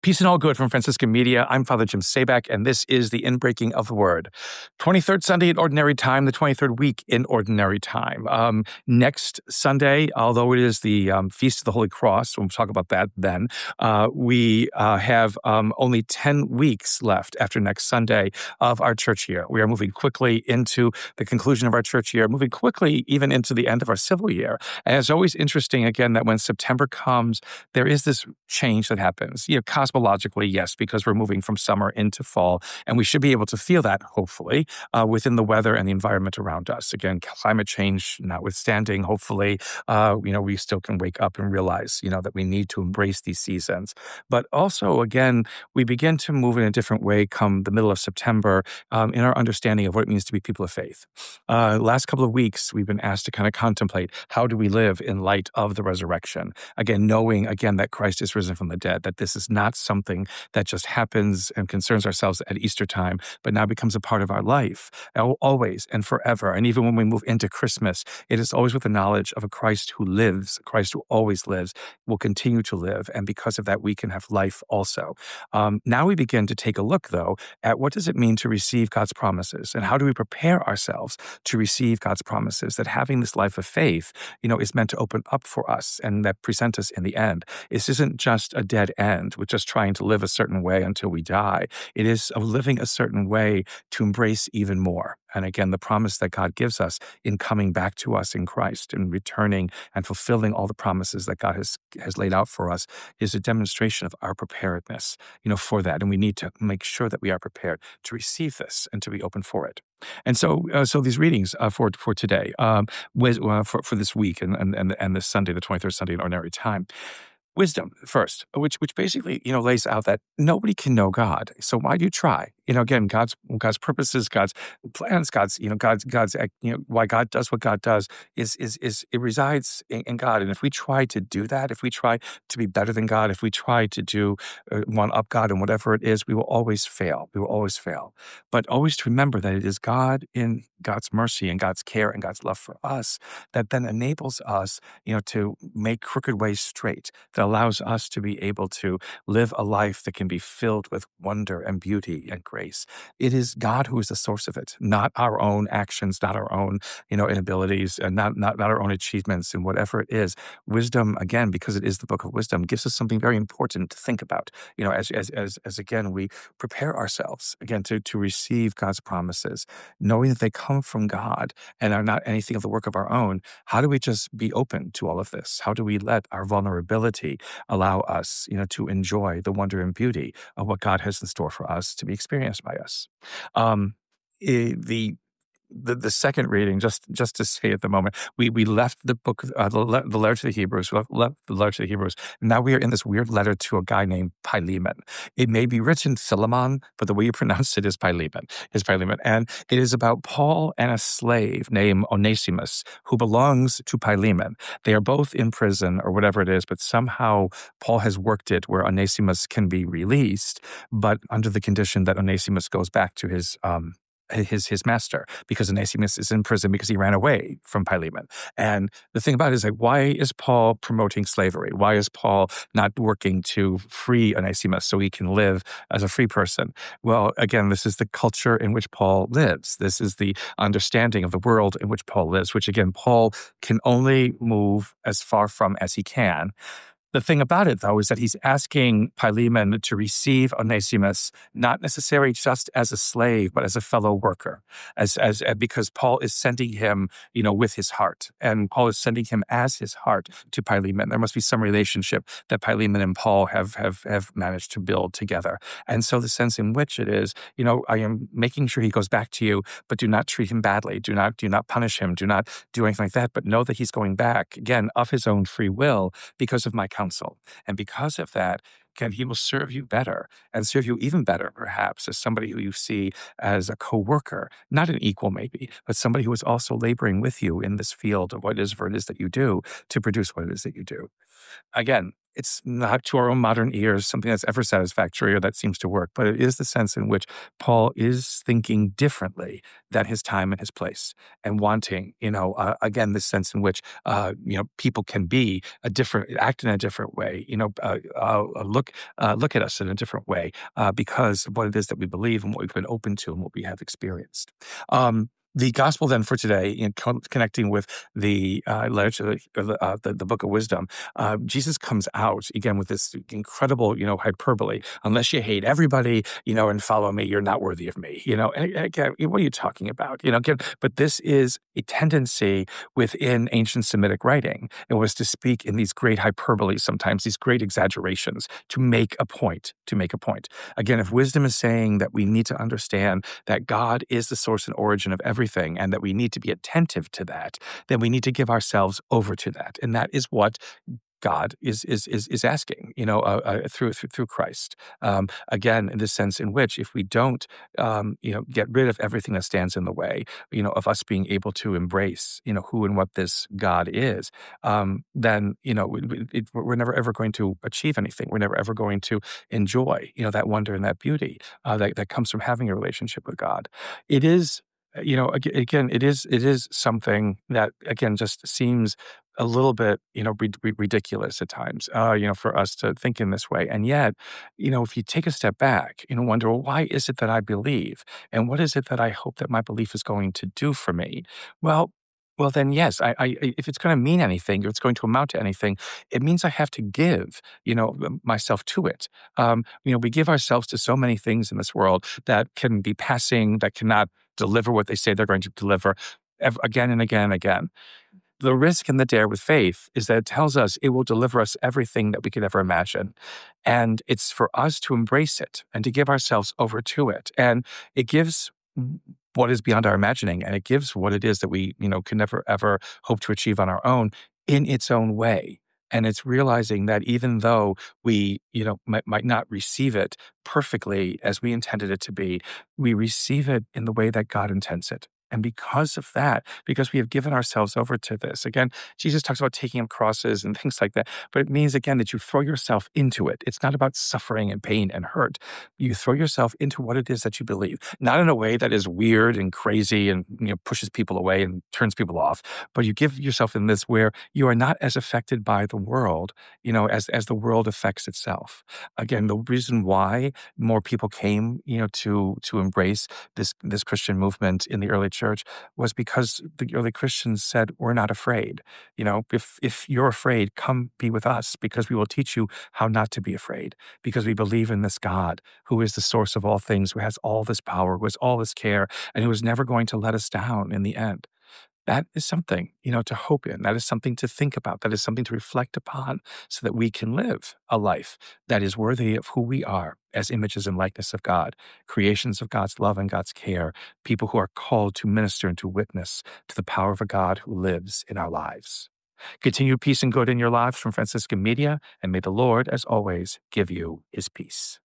Peace and all good from Franciscan Media. I'm Father Jim Sabak, and this is the Inbreaking of the Word. 23rd Sunday in Ordinary Time, the 23rd week in Ordinary Time. Next Sunday, although it is the Feast of the Holy Cross, we'll talk about that then, we have only 10 weeks left after next Sunday of our church year. We are moving quickly into the conclusion of our church year, moving quickly even into the end of our civil year. And it's always interesting, again, that when September comes, there is this change that happens. Cosmologically, yes, because we're moving from summer into fall, and we should be able to feel that, hopefully, within the weather and the environment around us. Again, climate change notwithstanding, hopefully, we still can wake up and realize, that we need to embrace these seasons. But also, again, we begin to move in a different way come the middle of September in our understanding of what it means to be people of faith. Last couple of weeks, we've been asked to kind of contemplate how do we live in light of the resurrection. Again, knowing, that Christ is risen from the dead, that this is not something that just happens and concerns ourselves at Easter time, but now becomes a part of our life, always and forever. And even when we move into Christmas, it is always with the knowledge of a Christ who lives, a Christ who always lives, will continue to live. And because of that, we can have life also. Now we begin to take a look, though, at what does it mean to receive God's promises, and how do we prepare ourselves to receive God's promises, that having this life of faith, is meant to open up for us and that present us in the end. This isn't just a dead end with just trying to live a certain way until we die. It is of living a certain way to embrace even more. And again, the promise that God gives us in coming back to us in Christ and returning and fulfilling all the promises that God has laid out for us is a demonstration of our preparedness, for that. And we need to make sure that we are prepared to receive this and to be open for it. And so these readings for today, for this week and this Sunday, the 23rd Sunday in Ordinary Time. Wisdom first, which basically, lays out that nobody can know God. So why do you try? Again, God's purposes, God's plans, God's why God does what God does is it resides in God. And if we try to do that, if we try to be better than God, if we try to do one up God and whatever it is, we will always fail. We will always fail. But always to remember that it is God in God's mercy and God's care and God's love for us that then enables us, to make crooked ways straight, that allows us to be able to live a life that can be filled with wonder and beauty and grace. It is God who is the source of it, not our own actions, not our own, inabilities, and not our own achievements, and whatever it is. Wisdom, again, because it is the book of wisdom, gives us something very important to think about. As again we prepare ourselves again to receive God's promises, knowing that they come from God and are not anything of the work of our own. How do we just be open to all of this? How do we let our vulnerability allow us, to enjoy the wonder and beauty of what God has in store for us to be experienced by us? The second reading, just to say at the moment, we left the book, the letter to the Hebrews, left the letter to the Hebrews. Now we are in this weird letter to a guy named Philemon. It may be written Philemon, but the way you pronounce it is Philemon. And it is about Paul and a slave named Onesimus who belongs to Philemon. They are both in prison or whatever it is, but somehow Paul has worked it where Onesimus can be released, but under the condition that Onesimus goes back to his master, because Onesimus is in prison because he ran away from Philemon. And the thing about it is, why is Paul promoting slavery? Why is Paul not working to free Onesimus so he can live as a free person? Well, again, this is the culture in which Paul lives. This is the understanding of the world in which Paul lives, which again, Paul can only move as far from as he can. The thing about it, though, is that he's asking Philemon to receive Onesimus, not necessarily just as a slave, but as a fellow worker, because Paul is sending him, with his heart, and Paul is sending him as his heart to Philemon. There must be some relationship that Philemon and Paul have managed to build together. And so the sense in which it is, I am making sure he goes back to you, but do not treat him badly. Do not punish him. Do not do anything like that. But know that he's going back, again, of his own free will, because of my counsel. And because of that, again, he will serve you better and serve you even better, perhaps, as somebody who you see as a co-worker, not an equal maybe, but somebody who is also laboring with you in this field of whatever it is that you do to produce what it is that you do. Again, it's not to our own modern ears something that's ever satisfactory or that seems to work, but it is the sense in which Paul is thinking differently than his time and his place, and wanting, again, this sense in which, people can be act in a different way, look at us in a different way, because of what it is that we believe and what we've been open to and what we have experienced. The gospel then for today, connecting with the letter to the book of wisdom, Jesus comes out again with this incredible, hyperbole. Unless you hate everybody, and follow me, you're not worthy of me. And again, what are you talking about? Again, but this is a tendency within ancient Semitic writing. It was to speak in these great hyperboles, sometimes these great exaggerations, to make a point. Again, if wisdom is saying that we need to understand that God is the source and origin of everything, and that we need to be attentive to that, then we need to give ourselves over to that. And that is what God is asking, through Christ. Again, in the sense in which, if we don't, get rid of everything that stands in the way, of us being able to embrace, who and what this God is, then, we're never ever going to achieve anything. We're never ever going to enjoy, that wonder and that beauty that comes from having a relationship with God. It is. Again, it is something that, again, just seems a little bit, ridiculous at times, for us to think in this way. And yet, if you take a step back, wonder, well, why is it that I believe? And what is it that I hope that my belief is going to do for me? Well, then, yes, if it's going to mean anything, or it's going to amount to anything, it means I have to give, myself to it. We give ourselves to so many things in this world that can be passing, that cannot deliver what they say they're going to deliver again and again and again. The risk and the dare with faith is that it tells us it will deliver us everything that we could ever imagine. And it's for us to embrace it and to give ourselves over to it. And it gives what is beyond our imagining, and it gives what it is that we, can never, ever hope to achieve on our own in its own way. And it's realizing that even though we, might not receive it perfectly as we intended it to be, we receive it in the way that God intends it. And because of that, because we have given ourselves over to this, again, Jesus talks about taking up crosses and things like that, but it means, again, that you throw yourself into it. It's not about suffering and pain and hurt. You throw yourself into what it is that you believe, not in a way that is weird and crazy and, pushes people away and turns people off, but you give yourself in this where you are not as affected by the world, as the world affects itself. Again, the reason why more people came, to embrace this Christian movement in the early church was because the early Christians said, we're not afraid. If you're afraid, come be with us, because we will teach you how not to be afraid, because we believe in this God who is the source of all things, who has all this power, who has all this care, and who is never going to let us down in the end. That is something, to hope in. That is something to think about. That is something to reflect upon, so that we can live a life that is worthy of who we are as images and likeness of God, creations of God's love and God's care, people who are called to minister and to witness to the power of a God who lives in our lives. Continued peace and good in your lives from Franciscan Media, and may the Lord, as always, give you his peace.